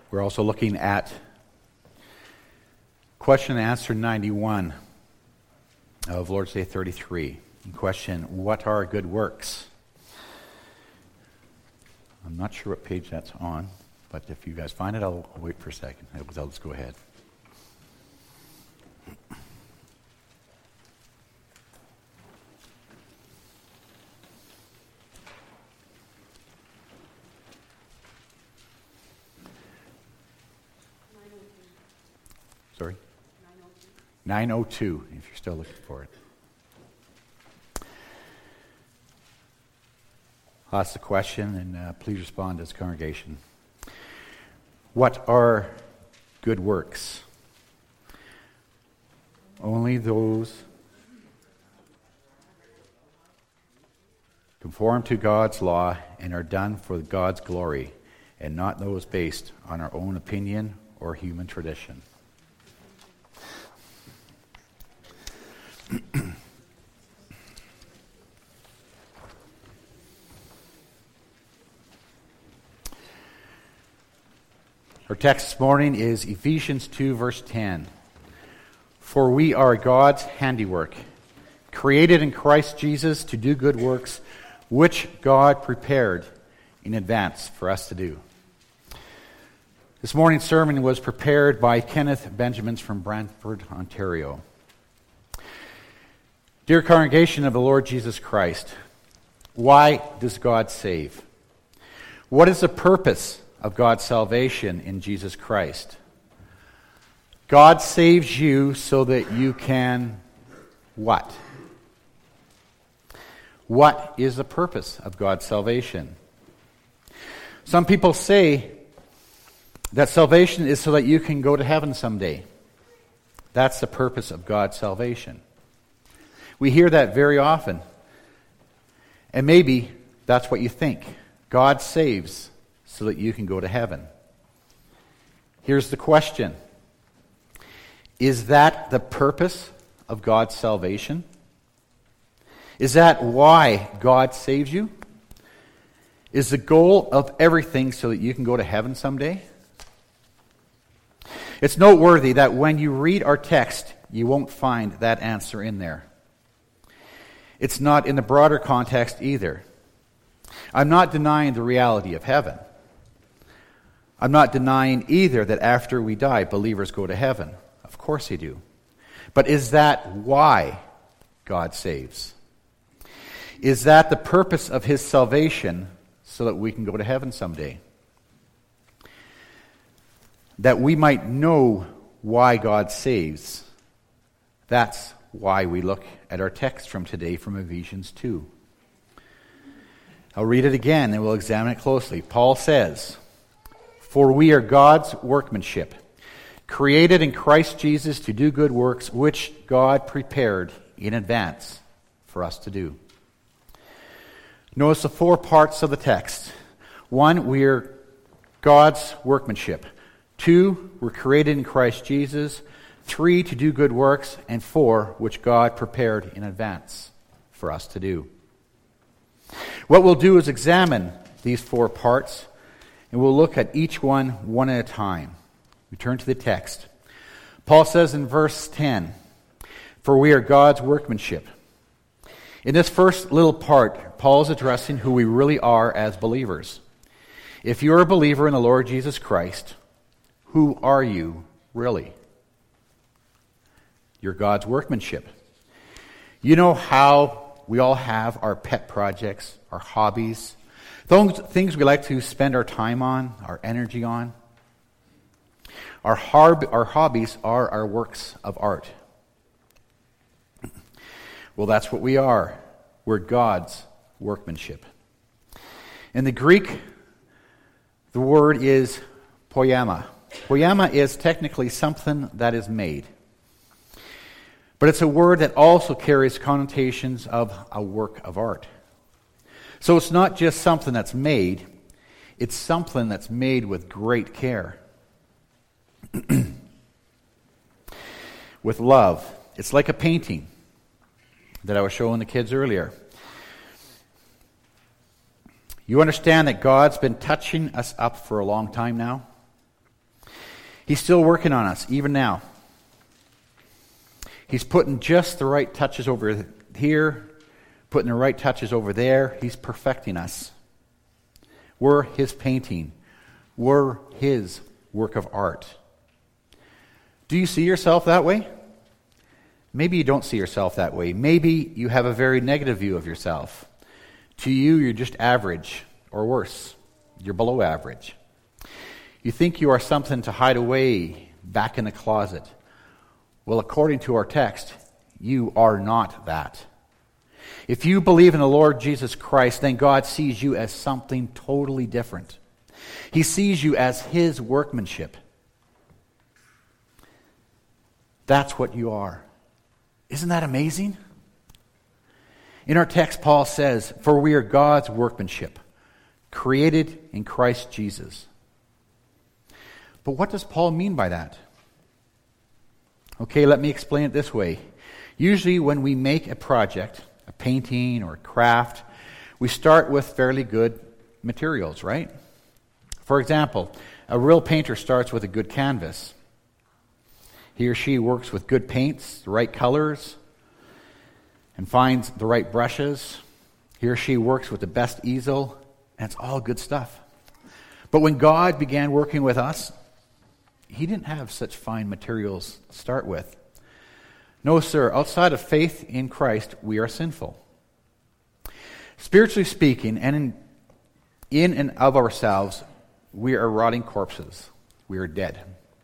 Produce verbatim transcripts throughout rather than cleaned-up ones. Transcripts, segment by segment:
We're also looking at question and answer ninety-one of Lord's Day thirty-three. Question, what are good works? I'm not sure what page that's on, but if you guys find it, I'll, I'll wait for a second. I'll just go ahead. Sorry? nine oh two, if you're still looking for it. I'll ask the question, and uh, please respond as a congregation. What are good works? Only those conform to God's law and are done for God's glory, and not those based on our own opinion or human tradition. Our text this morning is Ephesians two, verse ten. For we are God's handiwork, created in Christ Jesus to do good works, which God prepared in advance for us to do. This morning's sermon was prepared by Kenneth Benjamins from Brantford, Ontario. Dear congregation of the Lord Jesus Christ, why does God save? What is the purpose of God's salvation in Jesus Christ? God saves you so that you can what? What is the purpose of God's salvation? Some people say that salvation is so that you can go to heaven someday. That's the purpose of God's salvation. We hear that very often. And maybe that's what you think. God saves so that you can go to heaven. Here's the question. Is that the purpose of God's salvation? Is that why God saves you? Is the goal of everything so that you can go to heaven someday? It's noteworthy that when you read our text, you won't find that answer in there. It's not in the broader context either. I'm not denying the reality of heaven. I'm not denying either that after we die, believers go to heaven. Of course they do. But is that why God saves? Is that the purpose of His salvation so that we can go to heaven someday? That we might know why God saves. That's why we look at our text from today from Ephesians two. I'll read it again and we'll examine it closely. Paul says, for we are God's workmanship, created in Christ Jesus to do good works, which God prepared in advance for us to do. Notice the four parts of the text. One, we are God's workmanship. Two, we're created in Christ Jesus. Three, to do good works. And four, which God prepared in advance for us to do. What we'll do is examine these four parts, and we'll look at each one one at a time. We turn to the text. Paul says in verse ten, for we are God's workmanship. In this first little part, Paul is addressing who we really are as believers. If you're a believer in the Lord Jesus Christ, who are you really? You're God's workmanship. You know how we all have our pet projects, our hobbies, those things we like to spend our time on, our energy on. Our, harb, our hobbies are our works of art. Well, that's what we are. We're God's workmanship. In the Greek, the word is poiema. Poiema is technically something that is made. But it's a word that also carries connotations of a work of art. So it's not just something that's made, it's something that's made with great care. With love. It's like a painting that I was showing the kids earlier. You understand that God's been touching us up for a long time now? He's still working on us, even now. He's putting just the right touches over here, putting the right touches over there. He's perfecting us. We're His painting. We're His work of art. Do you see yourself that way? Maybe you don't see yourself that way. Maybe you have a very negative view of yourself. To you, you're just average, or worse, you're below average. You think you are something to hide away back in the closet. Well, according to our text, you are not that. If you believe in the Lord Jesus Christ, then God sees you as something totally different. He sees you as His workmanship. That's what you are. Isn't that amazing? In our text, Paul says, "For we are God's workmanship, created in Christ Jesus." But what does Paul mean by that? Okay, let me explain it this way. Usually when we make a project, a painting or a craft, we start with fairly good materials, right? For example, a real painter starts with a good canvas. He or she works with good paints, the right colors, and finds the right brushes. He or she works with the best easel, and it's all good stuff. But when God began working with us, He didn't have such fine materials to start with. No, sir, outside of faith in Christ, we are sinful. Spiritually speaking, and in, in and of ourselves, we are rotting corpses. We are dead.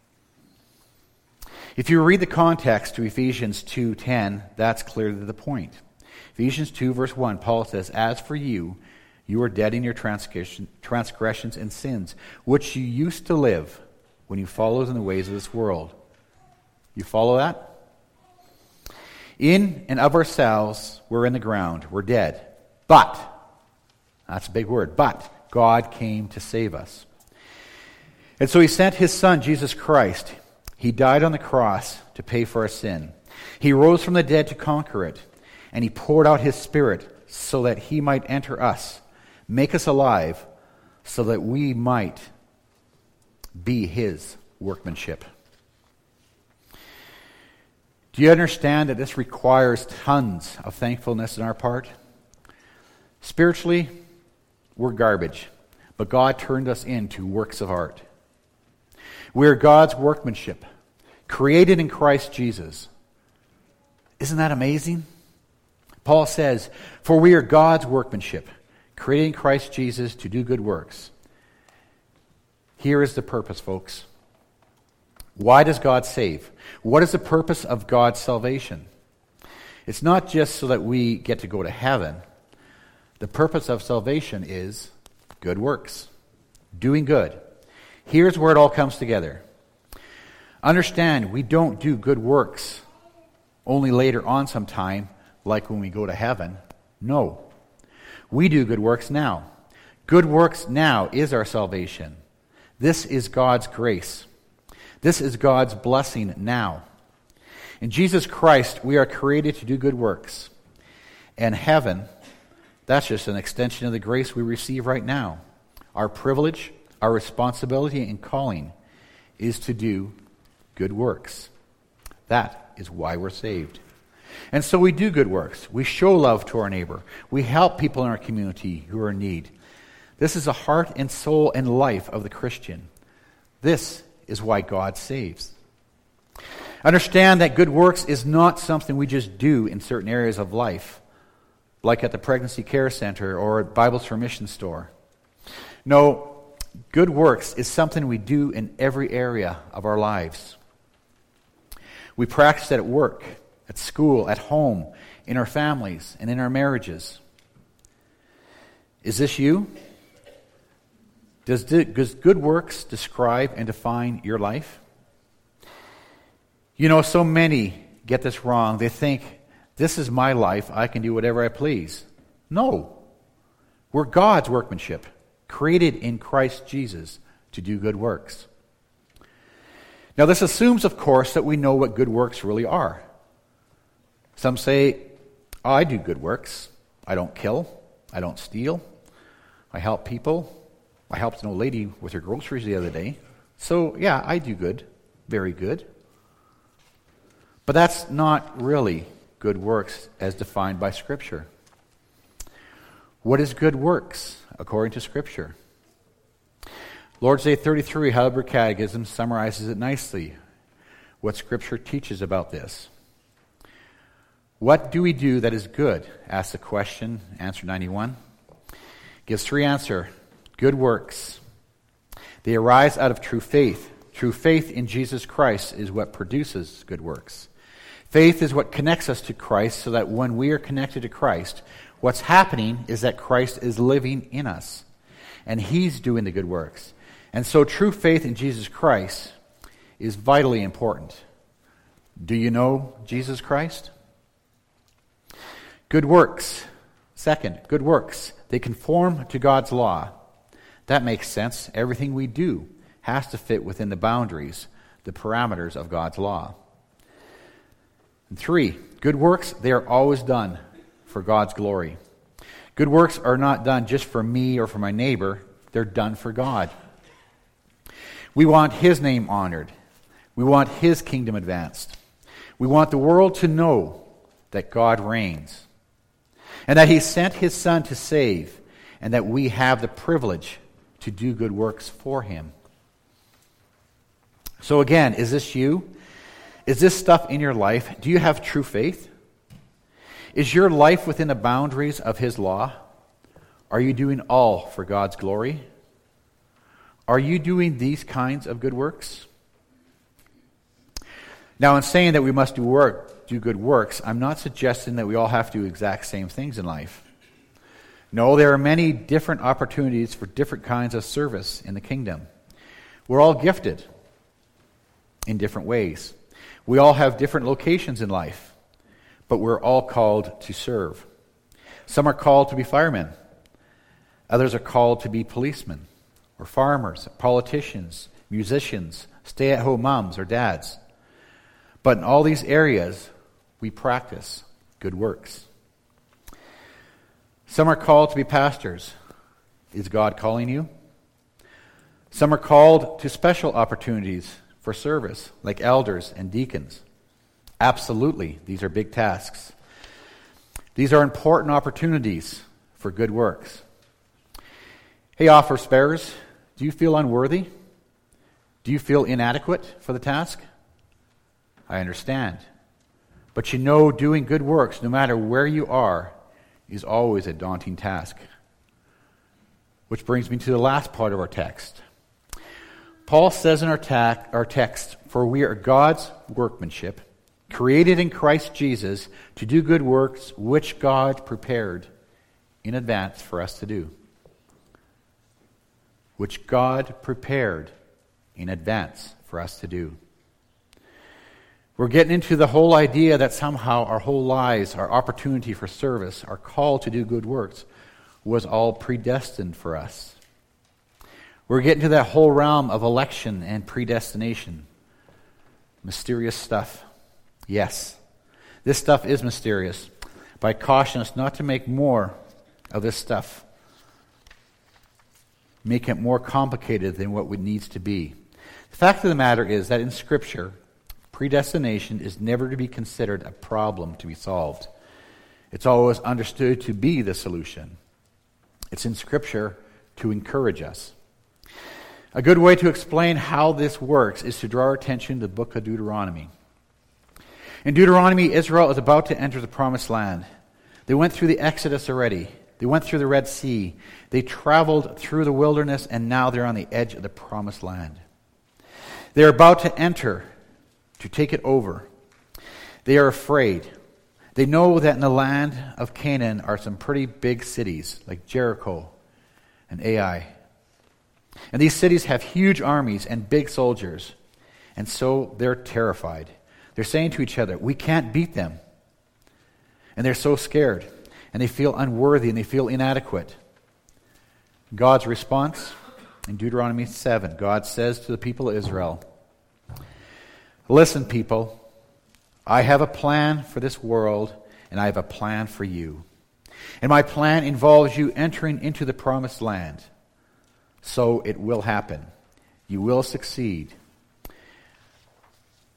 If you read the context to Ephesians two ten, that's clearly the point. Ephesians two verse one, Paul says, "As for you, you are dead in your transgression, transgressions and sins, which you used to live when you followed in the ways of this world." You follow that? In and of ourselves, we're in the ground. We're dead. But, that's a big word, but God came to save us. And so He sent His Son, Jesus Christ. He died on the cross to pay for our sin. He rose from the dead to conquer it. And He poured out His Spirit so that He might enter us, make us alive, so that we might be His workmanship. Do you understand that this requires tons of thankfulness on our part? Spiritually, we're garbage, but God turned us into works of art. We're God's workmanship, created in Christ Jesus. Isn't that amazing? Paul says, "For we are God's workmanship, created in Christ Jesus to do good works." Here is the purpose, folks. Why does God save? What is the purpose of God's salvation? It's not just so that we get to go to heaven. The purpose of salvation is good works, doing good. Here's where it all comes together. Understand, we don't do good works only later on sometime, like when we go to heaven. No. We do good works now. Good works now is our salvation. This is God's grace. This is God's blessing now. In Jesus Christ, we are created to do good works. And heaven, that's just an extension of the grace we receive right now. Our privilege, our responsibility and calling is to do good works. That is why we're saved. And so we do good works. We show love to our neighbor. We help people in our community who are in need. This is the heart and soul and life of the Christian. This is why God saves. Understand that good works is not something we just do in certain areas of life, like at the Pregnancy Care Center or at Bibles for Mission store. No, good works is something we do in every area of our lives. We practice it at work, at school, at home, in our families, and in our marriages. Is this you? Does, does good works describe and define your life? You know, so many get this wrong. They think, this is my life, I can do whatever I please. No. We're God's workmanship, created in Christ Jesus to do good works. Now, this assumes, of course, that we know what good works really are. Some say, oh, I do good works. I don't kill. I don't steal. I help people. I helped an old lady with her groceries the other day. So, yeah, I do good. very good. But that's not really good works as defined by Scripture. What is good works according to Scripture? Lord's Day thirty-three, Heidelberg Catechism, summarizes it nicely, what Scripture teaches about this. What do we do that is good? Asks the question, answer ninety-one. Gives three answers. Good works. They arise out of true faith. True faith in Jesus Christ is what produces good works. Faith is what connects us to Christ, so that when we are connected to Christ, what's happening is that Christ is living in us, and He's doing the good works. And so true faith in Jesus Christ is vitally important. Do you know Jesus Christ? Good works. Second, good works. They conform to God's law. That makes sense. Everything we do has to fit within the boundaries, the parameters of God's law. And three, good works, they are always done for God's glory. Good works are not done just for me or for my neighbor. They're done for God. We want His name honored. We want His kingdom advanced. We want the world to know that God reigns, and that He sent His Son to save, and that we have the privilege to do good works for Him. So again, is this you? Is this stuff in your life? Do you have true faith? Is your life within the boundaries of His law? Are you doing all for God's glory? Are you doing these kinds of good works? Now, in saying that we must do work, do good works, I'm not suggesting that we all have to do exact same things in life. No, there are many different opportunities for different kinds of service in the kingdom. We're all gifted in different ways. We all have different locations in life, but we're all called to serve. Some are called to be firemen. Others are called to be policemen, or farmers, politicians, musicians, stay-at-home moms or dads. But in all these areas, we practice good works. Some are called to be pastors. Is God calling you? Some are called to special opportunities for service, like elders and deacons. Absolutely, these are big tasks. These are important opportunities for good works. Hey, offer sparers, do you feel unworthy? Do you feel inadequate for the task? I understand. But you know, doing good works, no matter where you are, is always a daunting task. Which brings me to the last part of our text. Paul says in our, ta- our text, "For we are God's workmanship, created in Christ Jesus to do good works, which God prepared in advance for us to do." Which God prepared in advance for us to do. We're getting into the whole idea that somehow our whole lives, our opportunity for service, our call to do good works, was all predestined for us. We're getting to that whole realm of election and predestination. Mysterious stuff. Yes, this stuff is mysterious, but I caution us not to make more of this stuff. Make it more complicated than what it needs to be. The fact of the matter is that in Scripture, predestination is never to be considered a problem to be solved. It's always understood to be the solution. It's in Scripture to encourage us. A good way to explain how this works is to draw our attention to the book of Deuteronomy. In Deuteronomy, Israel is about to enter the Promised Land. They went through the Exodus already. They went through the Red Sea. They traveled through the wilderness, and now they're on the edge of the Promised Land. They're about to enter, to take it over. They are afraid. They know that in the land of Canaan are some pretty big cities, like Jericho and Ai. And these cities have huge armies and big soldiers. And so they're terrified. They're saying to each other, "We can't beat them." And they're so scared. And they feel unworthy and they feel inadequate. God's response in Deuteronomy seven, God says to the people of Israel, "Listen, people, I have a plan for this world, and I have a plan for you. And my plan involves you entering into the Promised Land. So it will happen. You will succeed.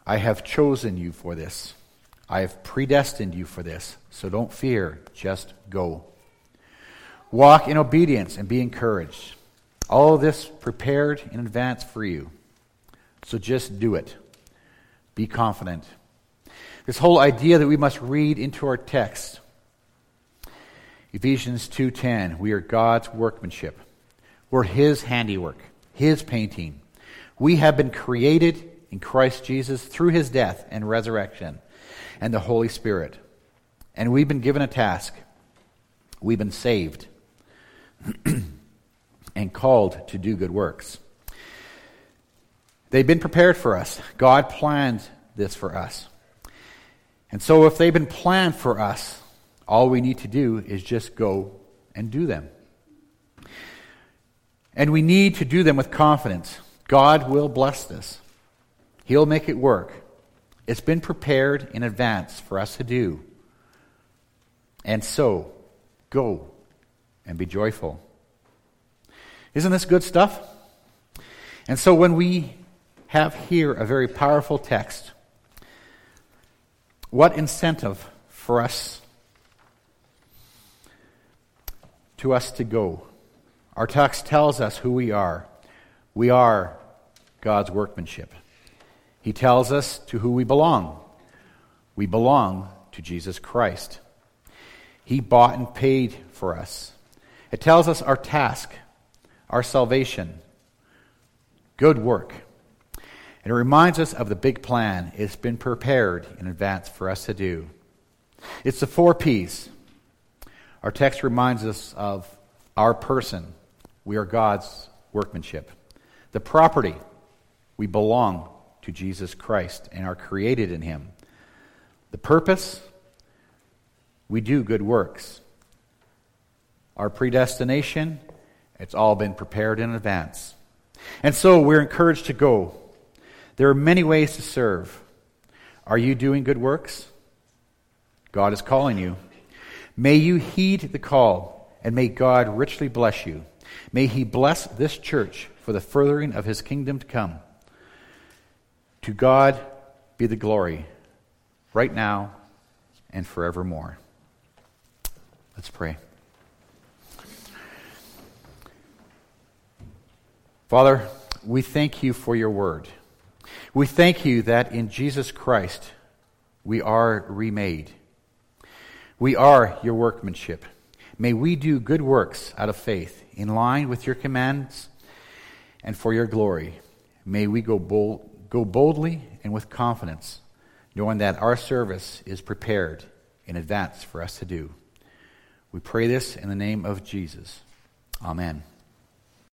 I have chosen you for this. I have predestined you for this. So don't fear, just go. Walk in obedience and be encouraged. All of this prepared in advance for you. So just do it. Be confident. This whole idea that we must read into our text. Ephesians two ten, we are God's workmanship. We're His handiwork, His painting. We have been created in Christ Jesus through His death and resurrection and the Holy Spirit. And we've been given a task. We've been saved and called to do good works. They've been prepared for us. God planned this for us. And so if they've been planned for us, all we need to do is just go and do them. And we need to do them with confidence. God will bless this. He'll make it work. It's been prepared in advance for us to do. And so, go and be joyful. Isn't this good stuff? And so when we have here a very powerful text, what incentive for us to us to go? Our text tells us who we are. We are God's workmanship. He tells us to who we belong. We belong to Jesus Christ. He bought and paid for us. It tells us our task, our salvation, good work. And it reminds us of the big plan. It's been prepared in advance for us to do. It's the four P's. Our text reminds us of our person. We are God's workmanship. The property. We belong to Jesus Christ and are created in Him. The purpose. We do good works. Our predestination. It's all been prepared in advance. And so we're encouraged to go. There are many ways to serve. Are you doing good works? God is calling you. May you heed the call, and may God richly bless you. May He bless this church for the furthering of His kingdom to come. To God be the glory, right now and forevermore. Let's pray. Father, we thank You for Your word. We thank You that in Jesus Christ we are remade. We are Your workmanship. May we do good works out of faith, in line with Your commands and for Your glory. May we go bold, go boldly and with confidence, knowing that our service is prepared in advance for us to do. We pray this in the name of Jesus. Amen.